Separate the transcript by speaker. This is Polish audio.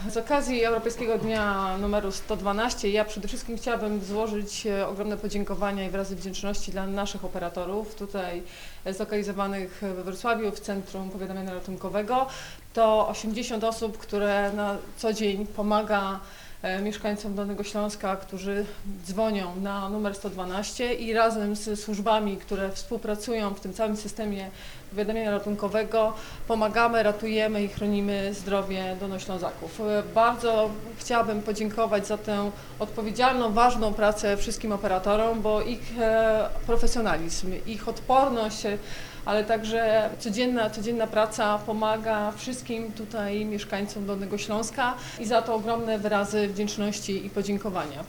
Speaker 1: Z okazji Europejskiego Dnia numeru 112 ja przede wszystkim chciałabym złożyć ogromne podziękowania i wyrazy wdzięczności dla naszych operatorów tutaj zlokalizowanych we Wrocławiu w Centrum Powiadamiania Ratunkowego. To 80 osób, które na co dzień pomaga mieszkańcom Dolnego Śląska, którzy dzwonią na numer 112 i razem z służbami, które współpracują w tym całym systemie powiadamiania ratunkowego, pomagamy, ratujemy i chronimy zdrowie Dolnoślązaków. Bardzo chciałabym podziękować za tę odpowiedzialną, ważną pracę wszystkim operatorom, bo ich profesjonalizm, ich odporność, ale także codzienna praca pomaga wszystkim tutaj mieszkańcom Dolnego Śląska i za to ogromne wyrazy wdzięczności i podziękowania.